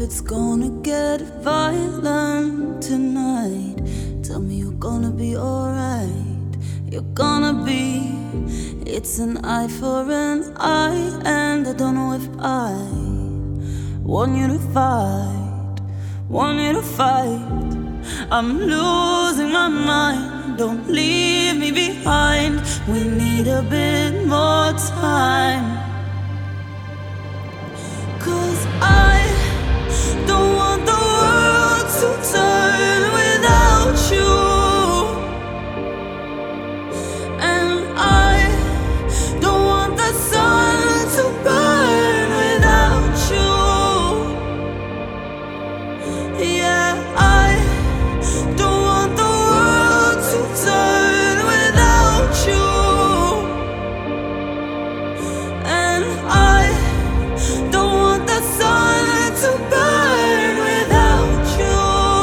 it's gonna get violent tonight, tell me you're gonna be alright. You're gonna be. It's an eye for an eye, and I don't know if I want you to fight, want you to fight. I'm losing my mind, don't leave me behind. We need a bit more time, 'cause I don't want the world to turn without you, and I don't want the sun to burn without you. Yeah, I don't want the world to turn without you, and I don't want the sun to burn without you.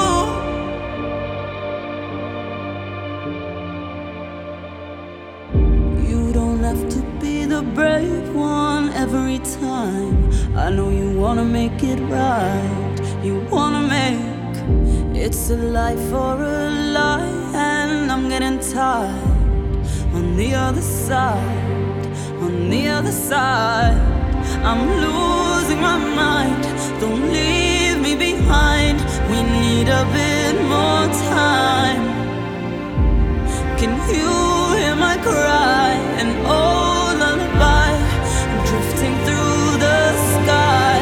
You don't have to be the brave one every time. I know you wanna make it right, you wanna make. It's a lie for a lie, and I'm getting tired. On the other side, on the other side, I'm losing my mind. Don't leave me behind. We need a bit more time. Can you hear my cry? An old lullaby drifting through the sky.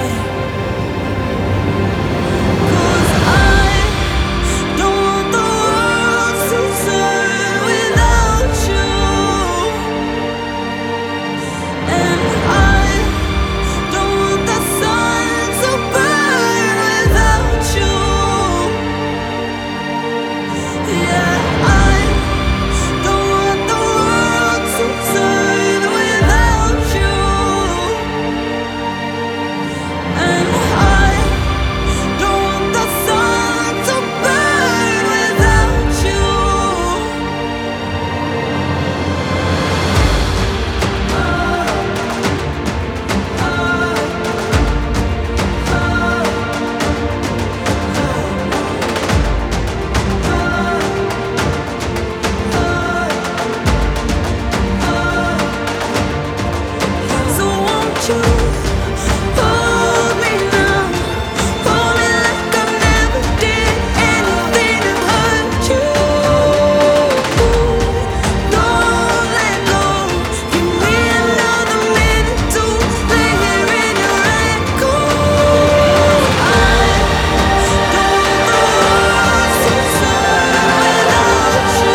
'Cause I don't want the world to turn without you, and I don't want the sun to burn without you. Yeah, I don't want the world to turn without you, and I don't want the sun to burn without you. So won't you hold me now, hold me like I never did anything to hurt you. Don't let go, give me another minute to lay here in your echo. I don't want the world to turn without you,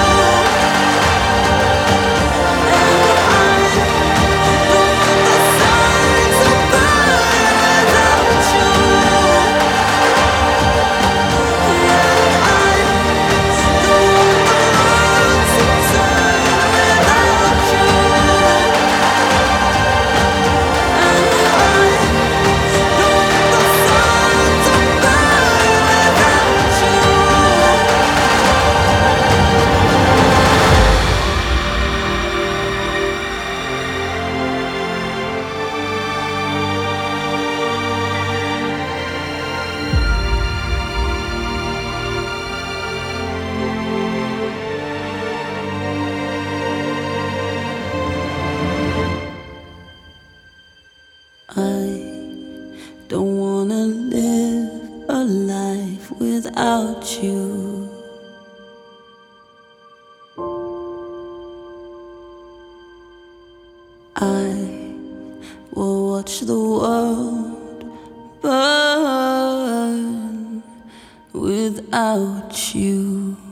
and I don't want the sun to burn without you. Yeah, I don't want the world to turn without you, and I don't want the sun to burn without you. I don't wanna live a life without you. I will watch the world burn without you.